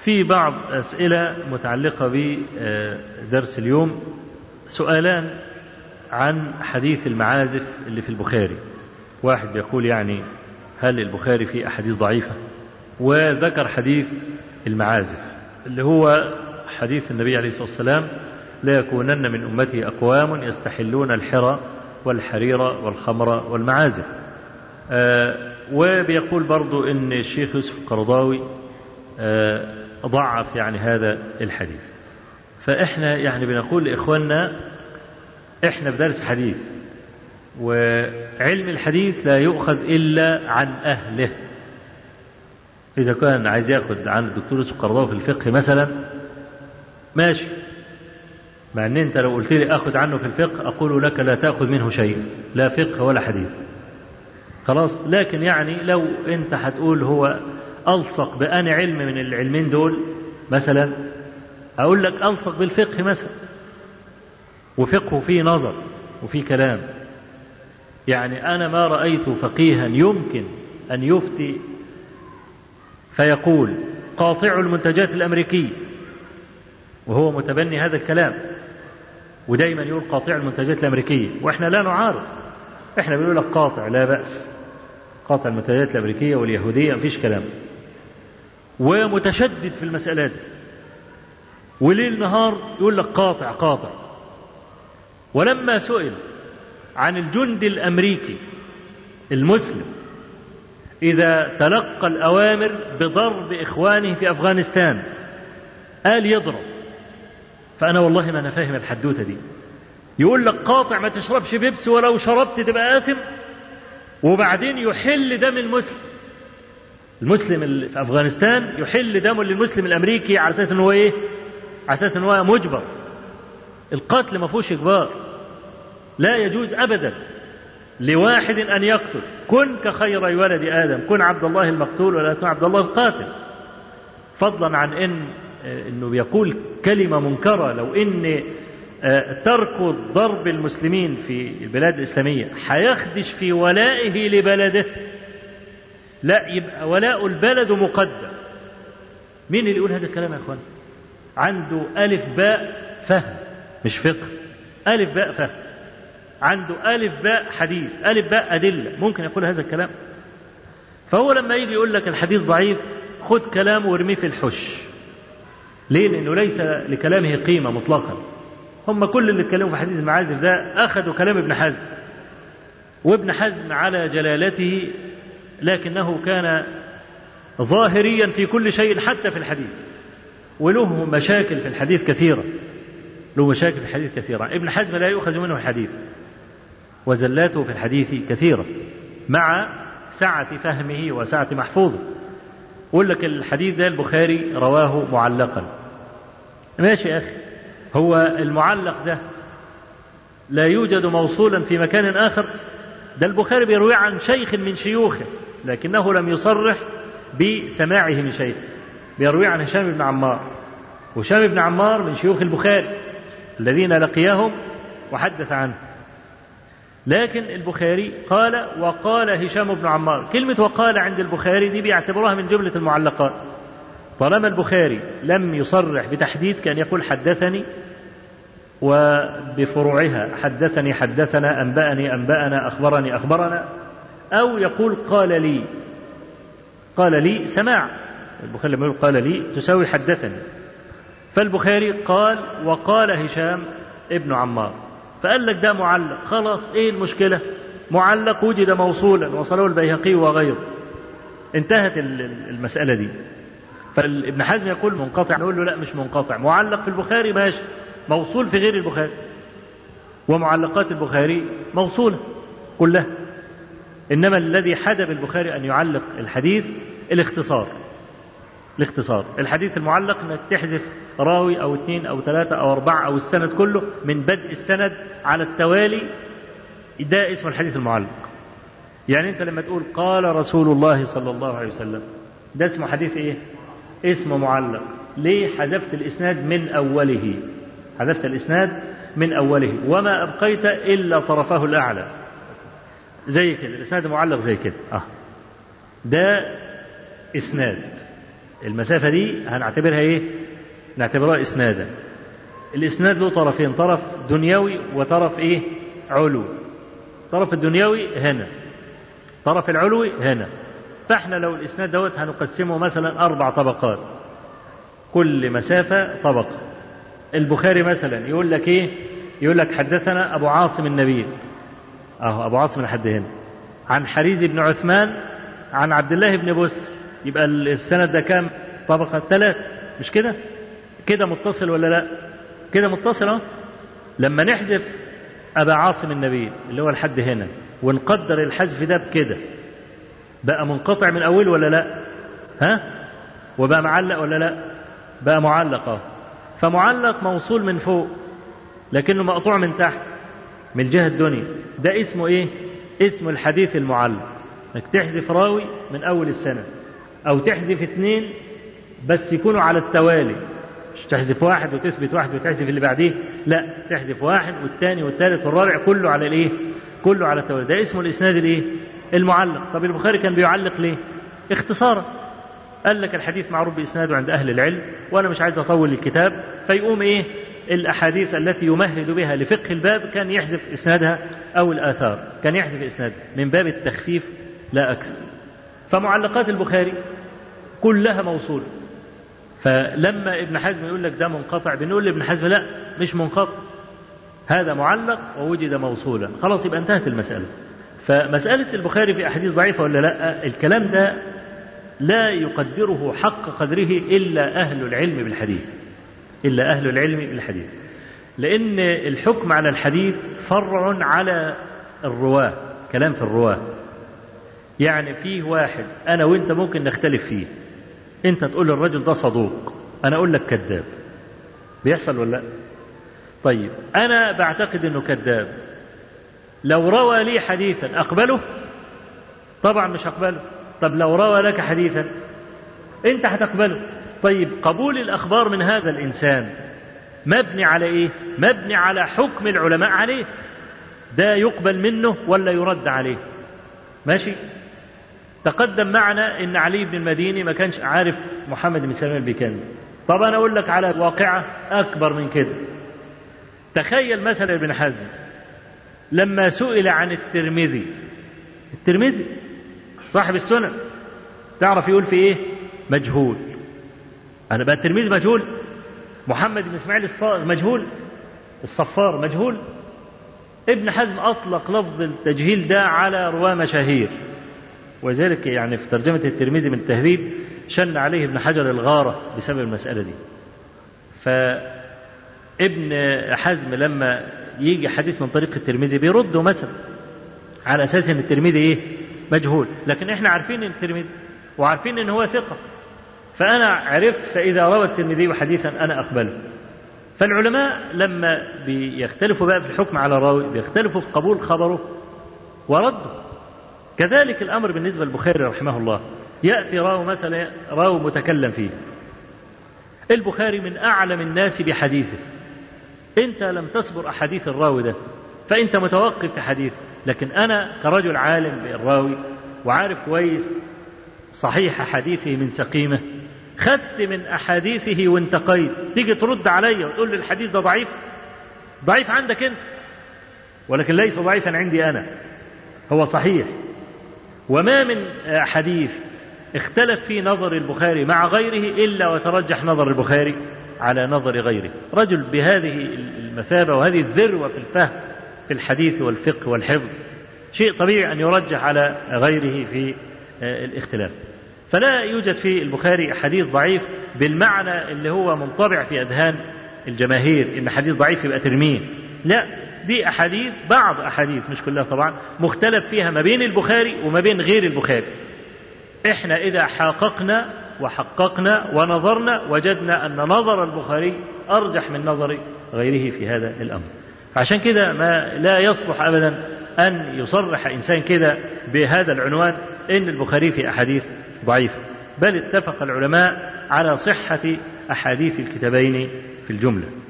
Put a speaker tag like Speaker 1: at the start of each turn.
Speaker 1: في بعض أسئلة متعلقة بدرس اليوم، سؤالان عن حديث المعازف اللي في البخاري. واحد بيقول يعني هل البخاري فيه أحاديث ضعيفة، وذكر حديث المعازف اللي هو حديث النبي عليه الصلاة والسلام: لا يكونن من أمتي أقوام يستحلون الحرى والحرير والخمر والمعازف. وبيقول برضو إن الشيخ يوسف القرضاوي ضعف يعني هذا الحديث. فإحنا يعني بنقول لإخواننا إحنا بدرس حديث، وعلم الحديث لا يؤخذ إلا عن أهله. إذا كان عايز يأخذ عن الدكتور يوسف القرضاوي في الفقه مثلا ماشي، مع أن أنت لو قلت لي أخذ عنه في الفقه أقول لك لا تأخذ منه شيء، لا فقه ولا حديث، خلاص. لكن يعني لو أنت هتقول هو ألصق بأن علم من العلمين دول مثلا، أقول لك ألصق بالفقه مثلا، وفقه فيه نظر وفيه كلام. يعني أنا ما رأيت فقيها يمكن أن يفتي فيقول قاطع المنتجات الأمريكية وهو متبني هذا الكلام، ودايما يقول قاطع المنتجات الأمريكية، وإحنا لا نعارض، إحنا بنقول لك قاطع لا بأس، قاطع المنتجات الأمريكية واليهودية مفيش كلام، ومتشدد في المسألة دي، وليل نهار يقول لك قاطع قاطع. ولما سئل عن الجندي الأمريكي المسلم إذا تلقى الأوامر بضرب إخوانه في أفغانستان قال يضرب، فأنا والله ما أنا فاهم الحدوتة دي. يقول لك قاطع ما تشربش بيبسي ولو شربت تبقى آثم، وبعدين يحل دم المسلم اللي في أفغانستان يحل دمه للمسلم الأمريكي على أساس أنه إيه؟ على أساس أنه مجبر. القتل ما فيهوش إجبار، لا يجوز أبدا لواحد أن يقتل. كن كخير ولد آدم، كن عبد الله المقتول ولا تكن عبد الله القاتل. فضلا عن أنه بيقول كلمة منكرة، لو أن ترك ضرب المسلمين في البلاد الإسلامية هيخدش في ولائه لبلده، لا يبقى ولاء البلد مقدم. مين اللي يقول هذا الكلام يا أخوان؟ عنده ألف باء فهم مش فقه، ألف باء فهم، عنده ألف باء حديث، ألف باء أدلة، ممكن يقول هذا الكلام؟ فهو لما يجي يقول لك الحديث ضعيف خد كلامه وارميه في الحش. ليه؟ لأنه ليس لكلامه قيمة مطلقا. هم كل اللي اتكلموا في حديث المعازف ده أخذوا كلام ابن حزم، وابن حزم على جلالته لكنه كان ظاهريا في كل شيء حتى في الحديث، وله مشاكل في الحديث كثيرة، له مشاكل في الحديث كثيرة. ابن حزم لا يؤخذ منه الحديث، وزلاته في الحديث كثيرة مع سعة فهمه وسعة محفوظه. يقول لك الحديث ده البخاري رواه معلقا، ماشي يا أخي، هو المعلق ده لا يوجد موصولا في مكان آخر؟ ده البخاري بيروي عن شيخ من شيوخه لكنه لم يصرح بسماعه من شيخ، بيروي عن هشام بن عمار، وهشام بن عمار من شيوخ البخاري الذين لقيهم وحدث عنه. لكن البخاري قال وقال هشام بن عمار. كلمة وقال عند البخاري دي بيعتبروها من جملة المعلقات، طالما البخاري لم يصرح بتحديد كان يقول حدثني، وبفروعها حدثني حدثنا أنبأني أنبأنا أخبرني أخبرنا، أو يقول قال لي. قال لي سماع، البخاري لما يقول قال لي تساوي حدثني. فالبخاري قال وقال هشام ابن عمار، فقال لك ده معلق، خلاص ايه المشكلة؟ معلق وجد موصولا وصله البيهقي وغيره، انتهت المسألة دي. فابن حزم يقول منقطع، نقول له لا مش منقطع، معلق في البخاري ماشي، موصول في غير البخاري، ومعلقات البخاري موصولة كلها. إنما الذي حدب البخاري أن يعلق الحديث الاختصار. الحديث المعلق أنك تحذف راوي أو اثنين أو ثلاثة أو أربعة أو السند كله من بدء السند على التوالي، ده اسمه الحديث المعلق. يعني أنت لما تقول قال رسول الله صلى الله عليه وسلم، ده اسمه حديث إيه؟ اسمه معلق. ليه؟ حذفت الإسناد من أوله، حذفت الإسناد من أوله وما أبقيت إلا طرفه الأعلى، زي كده الإسناد معلق زي كده. ده إسناد. المسافة دي هنعتبرها إيه؟ نعتبرها إسنادا. الإسناد له طرفين، طرف دنيوي وطرف إيه؟ علوي. طرف الدنيوي هنا، طرف العلوي هنا. فإحنا لو الإسناد دوت هنقسمه مثلا 4 طبقات، كل مسافة طبقة. البخاري مثلا يقول لك إيه؟ يقول لك حدثنا أبو عاصم النبيل، أبو عاصم لحد هنا، عن حريز بن عثمان عن عبد الله بن بسر. يبقى السند ده كام طبقة؟ 3، مش كده؟ كده متصل ولا لا؟ كده متصل. لما نحذف أبا عاصم النبيل اللي هو لحد هنا ونقدر الحذف ده بكده، بقى منقطع من أول ولا لا؟ ها؟ وبقى معلق ولا لا؟ بقى معلق. فمعلق موصول من فوق لكنه مقطوع من تحت من جهة الدنيا. ده اسمه ايه؟ اسمه الحديث المعلق. انك تحذف راوي من اول السنة، او تحذف 2 بس يكونوا على التوالي، مش تحذف 1 وتثبت 1 وتحذف اللي بعديه، لا، تحذف 1 والثاني والثالث والرابع كله على الايه؟ كله على التوالي. ده اسمه الاسناد الايه؟ المعلق. طب البخاري كان بيعلق ليه؟ اختصارا، قال لك الحديث معروف بإسناده عند أهل العلم وأنا مش عايز أطول الكتاب، فيقوم إيه؟ الأحاديث التي يمهد بها لفقه الباب كان يحذف إسنادها، أو الآثار كان يحذف إسنادها من باب التخفيف لا أكثر. فمعلقات البخاري كلها موصولة. فلما ابن حزم يقول لك ده منقطع، بنقول لابن حزم لا، مش منقطع، هذا معلق ووجد موصولا، خلاص يبقى انتهت المسألة. فمسألة البخاري في أحاديث ضعيفة ولا لا، الكلام ده لا يقدره حق قدره إلا أهل العلم بالحديث، إلا أهل العلم بالحديث. لأن الحكم على الحديث فرع على الرواة، كلام في الرواة. يعني فيه واحد أنا وإنت ممكن نختلف فيه، أنت تقول الرجل ده صدوق، أنا أقول لك كذاب، بيحصل ولا لا؟ طيب أنا بعتقد أنه كذاب، لو روى لي حديثا أقبله؟ طبعا مش أقبله. طب لو روى لك حديثا أنت هتقبله. طيب قبول الأخبار من هذا الإنسان مبني على إيه؟ مبني على حكم العلماء عليه، ده يقبل منه ولا يرد عليه؟ ماشي. تقدم معنا إن علي بن المديني ما كانش عارف محمد بن سلمان البيكندي. طب أنا أقول لك على واقعة أكبر من كده. تخيل مثلا ابن حزم لما سئل عن الترمذي صاحب السنن، تعرف يقول في إيه؟ مجهول. أنا بقى الترمذي مجهول، محمد بن إسماعيل الصائغ مجهول، الصفار مجهول. ابن حزم أطلق لفظ التجهيل ده على رواه مشاهير، وذلك يعني في ترجمة الترمذي من التهذيب شن عليه ابن حجر الغارة بسبب المسألة دي. فابن حزم لما يجي حديث من طريق الترمذي بيرده مثلا على أساس أن الترمذي إيه؟ مجهول، لكن إحنا عارفين أن الترمذي وعارفين أن هو ثقة، فأنا عرفت، فإذا روى الترمذي حديثا أنا أقبله. فالعلماء لما بيختلفوا بقى في الحكم على راوي بيختلفوا في قبول خبره ورده. كذلك الأمر بالنسبة للبخاري رحمه الله. يأتي راوي مثلا، راوي متكلم فيه، البخاري من أعلم الناس بحديثه، أنت لم تصبر أحاديث الراوي ده فأنت متوقف في حديثه، لكن أنا كرجل عالم بالراوي وعارف كويس صحيح حديثه من سقيمه، خدت من أحاديثه وانتقيت، تيجي ترد علي وتقول لي الحديث ده ضعيف. ضعيف عندك أنت، ولكن ليس ضعيفا عندي أنا، هو صحيح. وما من حديث اختلف في نظر البخاري مع غيره إلا وترجح نظر البخاري على نظر غيره. رجل بهذه المثابة وهذه الذروة في الفهم في الحديث والفقه والحفظ، شيء طبيعي أن يرجح على غيره في الاختلاف. فلا يوجد في البخاري حديث ضعيف بالمعنى اللي هو منطبع في أذهان الجماهير إن حديث ضعيف يبقى ترميه، لا، دي أحاديث، بعض أحاديث مش كلها طبعا، مختلف فيها ما بين البخاري وما بين غير البخاري. إحنا إذا حققنا وحققنا ونظرنا وجدنا أن نظر البخاري أرجح من نظر غيره في هذا الأمر. عشان كده ما لا يصلح أبدا أن يصرح إنسان كده بهذا العنوان إن البخاري في أحاديث ضعيفة، بل اتفق العلماء على صحة أحاديث الكتابين في الجملة.